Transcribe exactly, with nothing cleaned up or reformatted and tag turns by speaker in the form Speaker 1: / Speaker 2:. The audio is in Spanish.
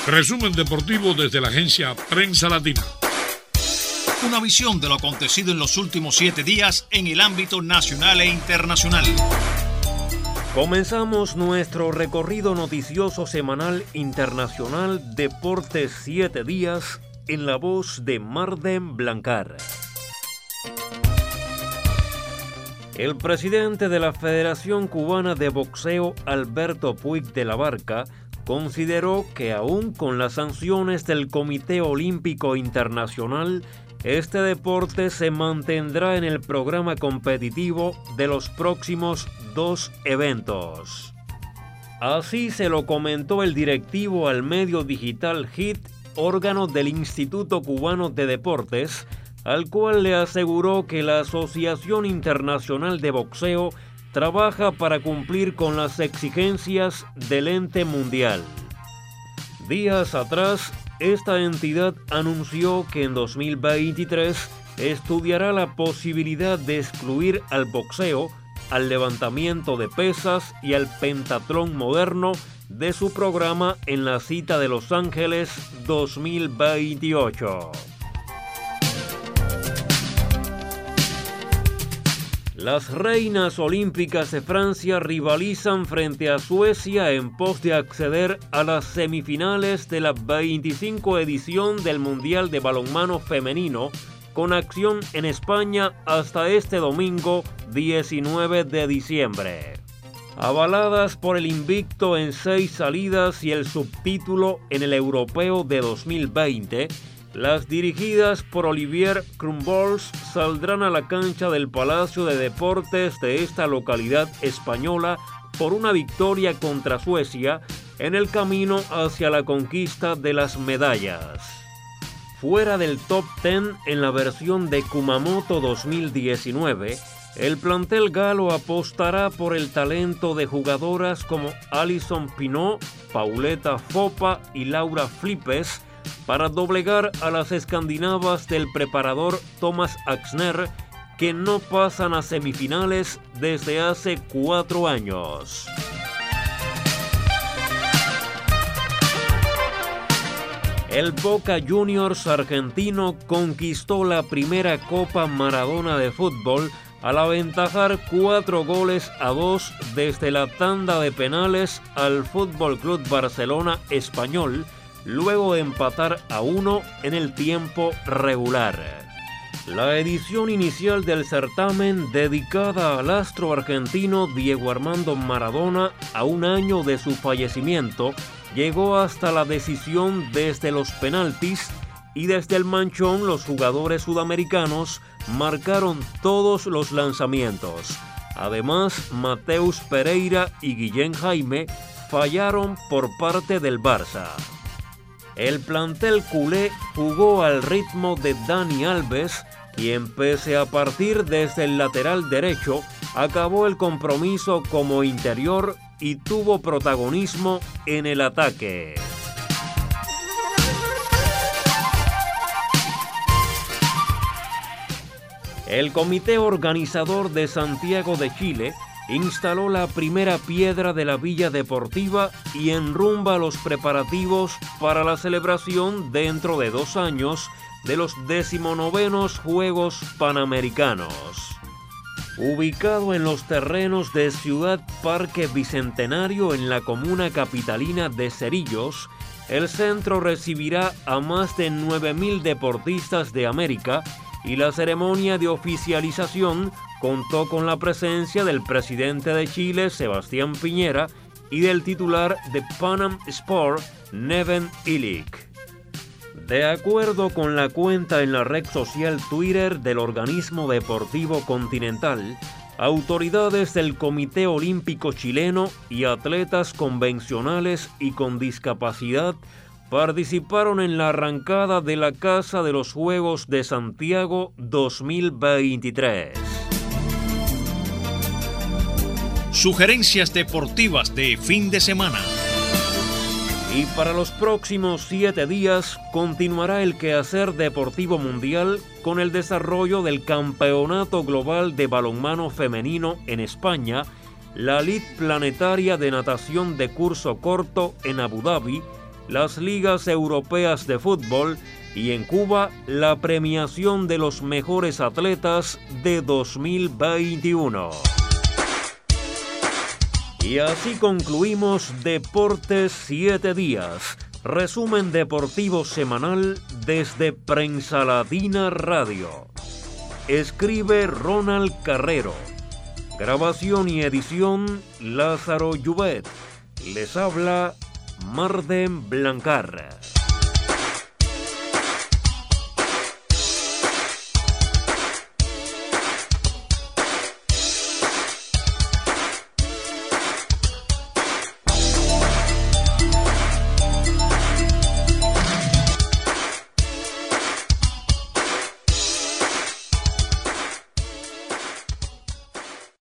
Speaker 1: Resumen deportivo desde la agencia Prensa Latina.
Speaker 2: Una visión de lo acontecido en los últimos siete días en el ámbito nacional e internacional.
Speaker 3: Comenzamos nuestro recorrido noticioso semanal internacional Deportes siete días en la voz de Marden Blancar. El presidente de la Federación Cubana de Boxeo, Alberto Puig de la Barca, consideró que aún con las sanciones del Comité Olímpico Internacional, este deporte se mantendrá en el programa competitivo de los próximos dos eventos. Así se lo comentó el directivo al medio digital Hit, órgano del Instituto Cubano de Deportes, al cual le aseguró que la Asociación Internacional de Boxeo trabaja para cumplir con las exigencias del ente mundial. Días atrás, esta entidad anunció que en dos mil veintitrés estudiará la posibilidad de excluir al boxeo, al levantamiento de pesas y al pentatlón moderno de su programa en la cita de Los Ángeles dos mil veintiocho. Las reinas olímpicas de Francia rivalizan frente a Suecia en pos de acceder a las semifinales de la veinticinco edición del Mundial de Balonmano Femenino, con acción en España hasta este domingo diecinueve de diciembre. Avaladas por el invicto en seis salidas y el subtítulo en el Europeo de dos mil veinte, las dirigidas por Olivier Crumbols saldrán a la cancha del Palacio de Deportes de esta localidad española por una victoria contra Suecia en el camino hacia la conquista de las medallas. Fuera del top diez en la versión de Kumamoto dos mil diecinueve, el plantel galo apostará por el talento de jugadoras como Alison Pinot, Pauleta Fopa y Laura Flippes, para doblegar a las escandinavas del preparador Thomas Axner, que no pasan a semifinales desde hace cuatro años. El Boca Juniors argentino conquistó la primera Copa Maradona de fútbol al aventajar cuatro goles a dos desde la tanda de penales al Fútbol Club Barcelona español, luego de empatar a uno en el tiempo regular. La edición inicial del certamen, dedicada al astro argentino Diego Armando Maradona a un año de su fallecimiento, llegó hasta la decisión desde los penaltis, y desde el manchón los jugadores sudamericanos marcaron todos los lanzamientos. Además, Mateus Pereira y Guillén Jaime fallaron por parte del Barça. El plantel culé jugó al ritmo de Dani Alves, quien pese a partir desde el lateral derecho, acabó el compromiso como interior y tuvo protagonismo en el ataque. El comité organizador de Santiago de Chile instaló la primera piedra de la Villa Deportiva y enrumba los preparativos para la celebración dentro de dos años de los decimonovenos Juegos Panamericanos. Ubicado en los terrenos de Ciudad Parque Bicentenario en la comuna capitalina de Cerrillos, el centro recibirá a más de nueve mil deportistas de América y la ceremonia de oficialización contó con la presencia del presidente de Chile, Sebastián Piñera, y del titular de Panam Sport, Neven Illich. De acuerdo con la cuenta en la red social Twitter del organismo deportivo continental, autoridades del Comité Olímpico Chileno y atletas convencionales y con discapacidad participaron en la arrancada de la Casa de los Juegos de Santiago dos mil veintitrés.
Speaker 2: Sugerencias deportivas de fin de semana.
Speaker 3: Y para los próximos siete días continuará el quehacer deportivo mundial con el desarrollo del Campeonato Global de Balonmano Femenino en España, la Lid Planetaria de Natación de curso corto en Abu Dhabi las ligas europeas de fútbol y en Cuba la premiación de los mejores atletas de dos mil veintiuno. Y así concluimos Deportes siete días, resumen deportivo semanal desde Prensa Latina Radio. Escribe Ronald Carrero. Grabación y edición Lázaro Llubet. Les habla Marden Blancar.